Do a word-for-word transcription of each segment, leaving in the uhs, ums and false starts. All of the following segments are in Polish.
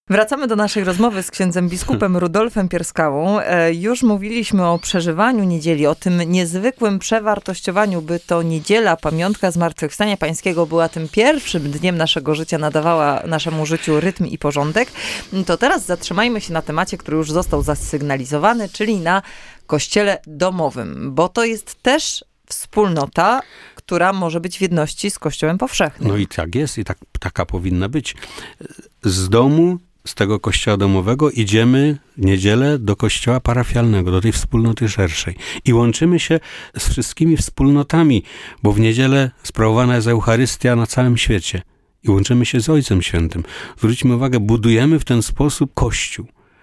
Wracamy do naszej rozmowy z księdzem biskupem Rudolfem Pierskałą. Już mówiliśmy o przeżywaniu niedzieli, o tym niezwykłym przewartościowaniu, by to niedziela, pamiątka Zmartwychwstania Pańskiego była tym pierwszym dniem naszego życia, nadawała naszemu życiu rytm i porządek. To teraz zatrzymajmy się na temacie, który już został zasygnalizowany, czyli na kościele domowym, bo to jest też wspólnota, która może być w jedności z Kościołem powszechnym. No i tak jest, i tak, taka powinna być. Z domu, z tego kościoła domowego idziemy w niedzielę do kościoła parafialnego, do tej wspólnoty szerszej. I łączymy się z wszystkimi wspólnotami, bo w niedzielę sprawowana jest Eucharystia na całym świecie. I łączymy się z Ojcem Świętym. Zwróćmy uwagę, budujemy w ten sposób Kościół.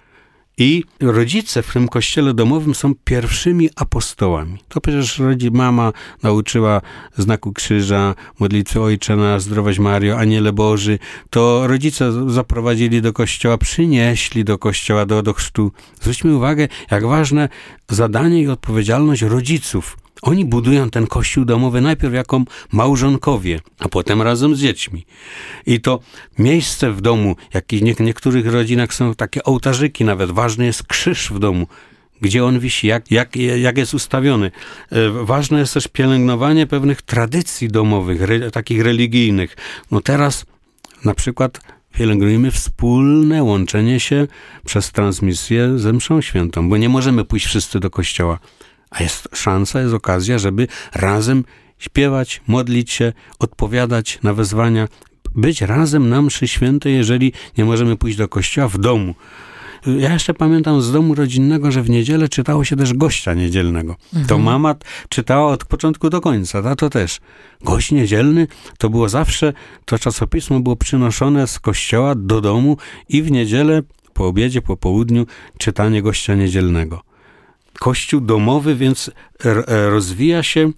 I rodzice w tym kościele domowym są pierwszymi apostołami. To przecież rodzi, mama nauczyła znaku krzyża, modlitwy Ojcze nasz, zdrowaś Mario, Aniele Boży. To rodzice zaprowadzili do kościoła, przynieśli do kościoła, do, do chrztu. Zwróćmy uwagę, jak ważne zadanie i odpowiedzialność rodziców. Oni budują ten kościół domowy najpierw jako małżonkowie, a potem razem z dziećmi. I to miejsce w domu, jak w niektórych rodzinach są takie ołtarzyki nawet, ważny jest krzyż w domu, gdzie on wisi, jak, jak, jak jest ustawiony. Ważne jest też pielęgnowanie pewnych tradycji domowych, re, takich religijnych. No teraz na przykład pielęgnujemy wspólne łączenie się przez transmisję ze mszą świętą, bo nie możemy pójść wszyscy do kościoła. A jest szansa, jest okazja, żeby razem śpiewać, modlić się, odpowiadać na wezwania, być razem na mszy świętej, jeżeli nie możemy pójść do kościoła w domu. Ja jeszcze pamiętam z domu rodzinnego, że w niedzielę czytało się też gościa niedzielnego. Mhm. To mama czytała od początku do końca, tato też. Gość niedzielny to było zawsze, to czasopismo było przynoszone z kościoła do domu i w niedzielę po obiedzie, po południu czytanie gościa niedzielnego. Kościół domowy więc rozwija się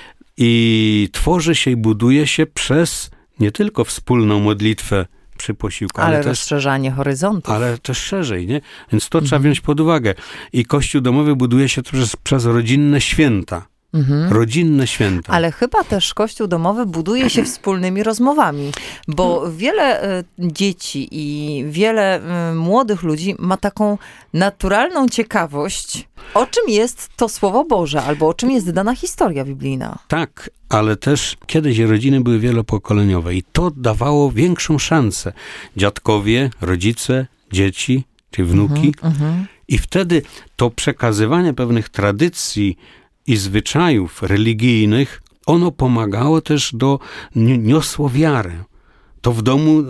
i tworzy się i buduje się przez nie tylko wspólną modlitwę przy posiłku, ale, ale też rozszerzanie horyzontów. Ale też szerzej, nie? Więc to mhm. trzeba wziąć pod uwagę. I Kościół domowy buduje się przez, przez rodzinne święta. Mhm. Rodzinne święta. Ale chyba też Kościół domowy buduje się wspólnymi rozmowami, bo wiele y, dzieci i wiele y, młodych ludzi ma taką naturalną ciekawość, o czym jest to Słowo Boże, albo o czym jest dana historia biblijna. Tak, ale też kiedyś rodziny były wielopokoleniowe i to dawało większą szansę. Dziadkowie, rodzice, dzieci, czy wnuki. Mhm, I wtedy to przekazywanie pewnych tradycji i zwyczajów religijnych, ono pomagało też do, niosło wiarę. To w domu,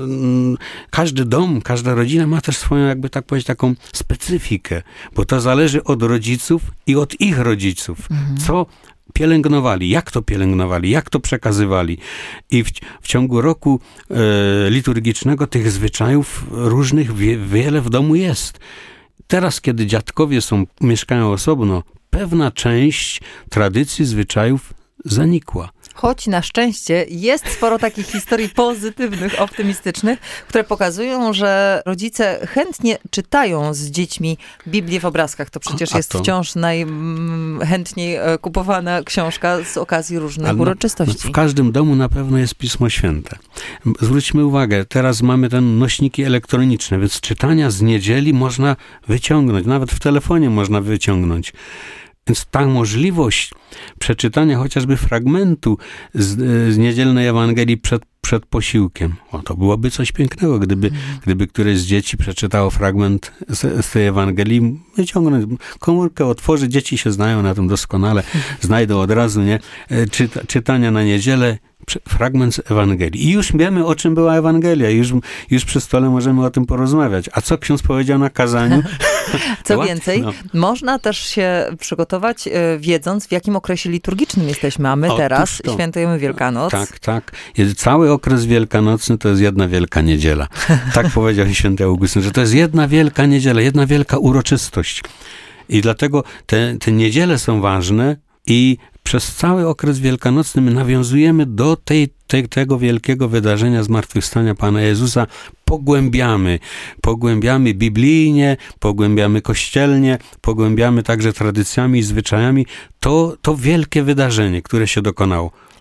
każdy dom, każda rodzina ma też swoją, jakby tak powiedzieć, taką specyfikę, bo to zależy od rodziców i od ich rodziców. Mhm. Co pielęgnowali, jak to pielęgnowali, jak to przekazywali. I w, w ciągu roku e, liturgicznego tych zwyczajów różnych wie, wiele w domu jest. Teraz, kiedy dziadkowie są, mieszkają osobno, pewna część tradycji, zwyczajów zanikła. Choć na szczęście jest sporo takich historii pozytywnych, optymistycznych, które pokazują, że rodzice chętnie czytają z dziećmi Biblię w obrazkach. To przecież A jest to... wciąż najchętniej kupowana książka z okazji różnych Ale uroczystości. W każdym domu na pewno jest Pismo Święte. Zwróćmy uwagę, teraz mamy ten nośniki elektroniczne, więc czytania z niedzieli można wyciągnąć, nawet w telefonie można wyciągnąć. Więc ta możliwość przeczytania chociażby fragmentu z, z niedzielnej Ewangelii przed, przed posiłkiem, o, to byłoby coś pięknego, gdyby, mm. gdyby któreś z dzieci przeczytało fragment z, z tej Ewangelii, wyciągnąć komórkę, otworzyć, dzieci się znają na tym doskonale, mm. znajdą od razu, nie, Czyta, czytania na niedzielę, fragment z Ewangelii. I już wiemy, o czym była Ewangelia. Już, już przy stole możemy o tym porozmawiać. A co ksiądz powiedział na kazaniu? Co więcej, no. można też się przygotować, wiedząc, w jakim okresie liturgicznym jesteśmy. A my Otóż teraz to. świętujemy Wielkanoc. Tak, tak. Jest cały okres wielkanocny to jest jedna wielka niedziela. Tak powiedział święty Augustyn, że to jest jedna wielka niedziela, jedna wielka uroczystość. I dlatego te, te niedziele są ważne i przez cały okres wielkanocny my nawiązujemy do tej, tej, tego wielkiego wydarzenia zmartwychwstania Pana Jezusa. Pogłębiamy, pogłębiamy biblijnie, pogłębiamy kościelnie, pogłębiamy także tradycjami i zwyczajami to, to wielkie wydarzenie, które się dokonało.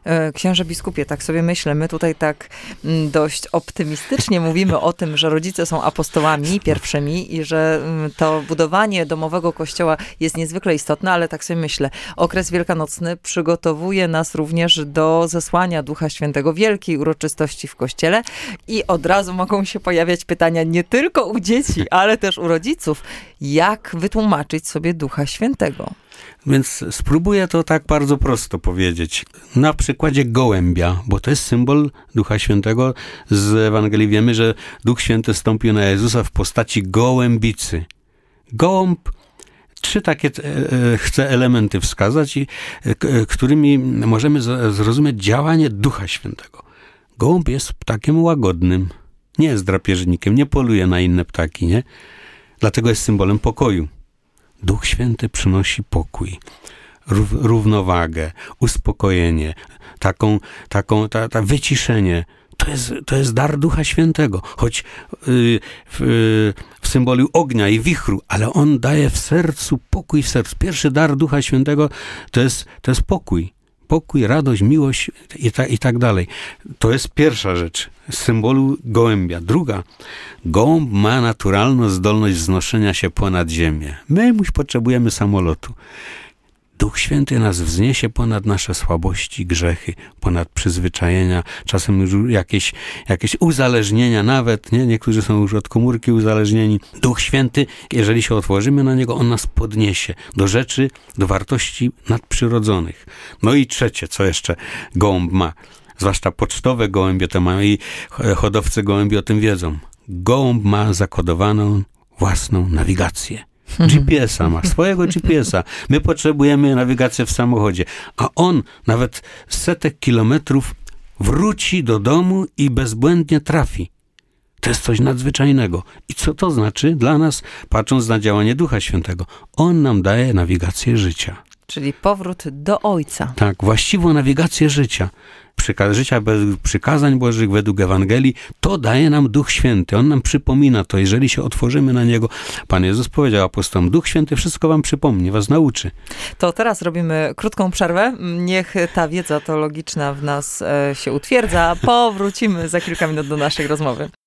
Księże biskupie, tak sobie myślę, my tutaj tak dość optymistycznie mówimy o tym, że rodzice są apostołami pierwszymi i że to budowanie domowego kościoła jest niezwykle istotne, ale tak sobie myślę, okres wielkanocny przygotowuje nas również do zesłania Ducha Świętego, wielkiej uroczystości w kościele i od razu mogą się pojawiać pytania nie tylko u dzieci, ale też u rodziców, jak wytłumaczyć sobie Ducha Świętego. Więc spróbuję to tak bardzo prosto powiedzieć. Na przykładzie gołębia, bo to jest symbol Ducha Świętego. Z Ewangelii wiemy, że Duch Święty stąpił na Jezusa w postaci gołębicy. Gołąb, trzy takie e, chcę elementy wskazać, i, e, którymi możemy z, zrozumieć działanie Ducha Świętego. Gołąb jest ptakiem łagodnym, nie jest drapieżnikiem, nie poluje na inne ptaki, nie? Dlatego jest symbolem pokoju. Duch Święty przynosi pokój, równowagę, uspokojenie, taką, taką ta, ta wyciszenie. To jest, to jest dar Ducha Świętego, choć yy, w, yy, w symbolu ognia i wichru, ale on daje w sercu pokój w sercu. Pierwszy dar Ducha Świętego to jest, to jest pokój. Pokój, radość, miłość i, ta, i tak dalej. To jest pierwsza rzecz, z symbolu gołębia. Druga, gołąb ma naturalną zdolność wznoszenia się ponad ziemię. My już potrzebujemy samolotu. Duch Święty nas wzniesie ponad nasze słabości, grzechy, ponad przyzwyczajenia, czasem już jakieś, jakieś uzależnienia nawet, nie? Niektórzy są już od komórki uzależnieni. Duch Święty, jeżeli się otworzymy na Niego, On nas podniesie do rzeczy, do wartości nadprzyrodzonych. No i trzecie, co jeszcze gołąb ma, zwłaszcza pocztowe gołębie to mają i hodowcy gołębi o tym wiedzą. Gołąb ma zakodowaną własną nawigację. G P S a ma, swojego G P S a. My potrzebujemy nawigację w samochodzie, a on nawet setek kilometrów wróci do domu i bezbłędnie trafi. To jest coś nadzwyczajnego. I co to znaczy dla nas, patrząc na działanie Ducha Świętego? On nam daje nawigację życia. Czyli powrót do Ojca. Tak, właściwą nawigację życia. Przyka- życia według przykazań Bożych, według Ewangelii, to daje nam Duch Święty. On nam przypomina to, jeżeli się otworzymy na Niego. Pan Jezus powiedział apostołom, Duch Święty wszystko wam przypomni, was nauczy. To teraz robimy krótką przerwę. Niech ta wiedza teologiczna w nas e, się utwierdza. Powrócimy za kilka minut do naszej rozmowy.